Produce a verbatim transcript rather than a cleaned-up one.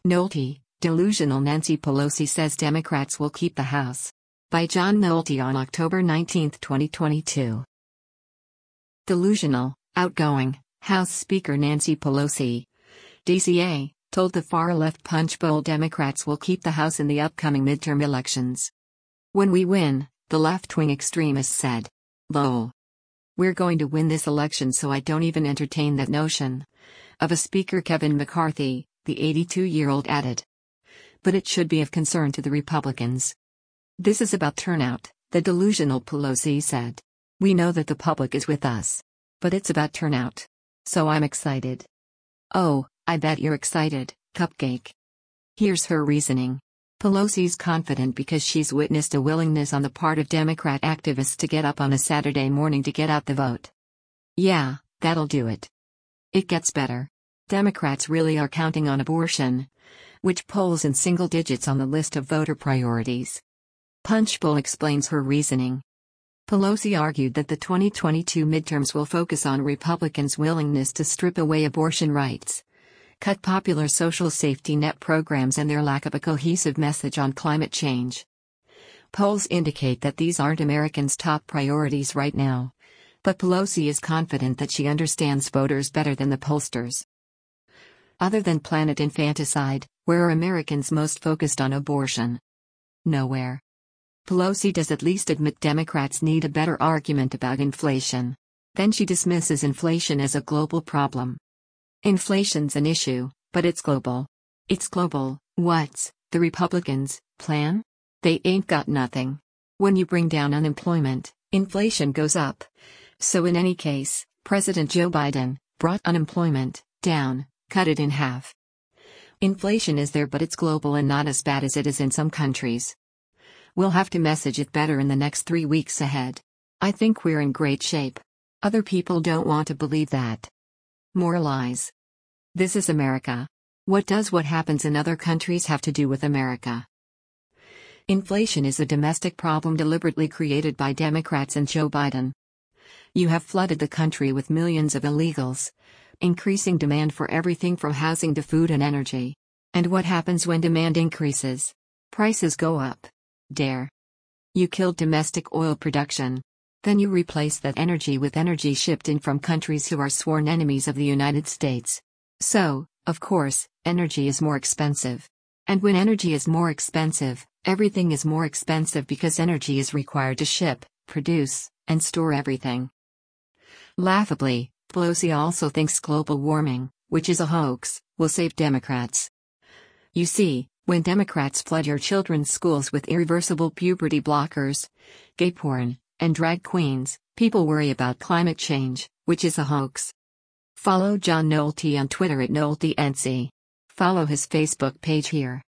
Nolte, delusional Nancy Pelosi says Democrats will keep the House. By John Nolte on October nineteenth, twenty twenty-two. Delusional, outgoing, House Speaker Nancy Pelosi, D C A, told the far-left Punchbowl Democrats will keep the House in the upcoming midterm elections. When we win, the left-wing extremists said. Lol. We're going to win this election, so I don't even entertain that notion. Of a Speaker Kevin McCarthy, the eighty-two-year-old added. But it should be of concern to the Republicans. This is about turnout, the delusional Pelosi said. We know that the public is with us. But it's about turnout. So I'm excited. Oh, I bet you're excited, Cupcake. Here's her reasoning. Pelosi's confident because she's witnessed a willingness on the part of Democrat activists to get up on a Saturday morning to get out the vote. Yeah, that'll do it. It gets better. Democrats really are counting on abortion, which polls in single digits on the list of voter priorities. Punchbowl explains her reasoning. Pelosi argued that the twenty twenty-two midterms will focus on Republicans' willingness to strip away abortion rights, cut popular social safety net programs, and their lack of a cohesive message on climate change. Polls indicate that these aren't Americans' top priorities right now, but Pelosi is confident that she understands voters better than the pollsters. Other than planet infanticide, where are Americans most focused on abortion? Nowhere. Pelosi does at least admit Democrats need a better argument about inflation. Then she dismisses inflation as a global problem. Inflation's an issue, but it's global. It's global. What's the Republicans' plan? They ain't got nothing. When you bring down unemployment, inflation goes up. So in any case, President Joe Biden brought unemployment down, cut it in half. Inflation is there, but it's global and not as bad as it is in some countries. We'll have to message it better in the next three weeks ahead. I think we're in great shape. Other people don't want to believe that. More lies. This is America. What does what happens in other countries have to do with America? Inflation is a domestic problem deliberately created by Democrats and Joe Biden. You have flooded the country with millions of illegals, increasing demand for everything from housing to food and energy. And what happens when demand increases? Prices go up. Dare. You killed domestic oil production. Then you replace that energy with energy shipped in from countries who are sworn enemies of the United States. So, of course, energy is more expensive. And when energy is more expensive, everything is more expensive because energy is required to ship, produce, and store everything. Laughably, Pelosi also thinks global warming, which is a hoax, will save Democrats. You see, when Democrats flood your children's schools with irreversible puberty blockers, gay porn, and drag queens, people worry about climate change, which is a hoax. Follow John Nolte on Twitter at NolteNC. Follow his Facebook page here.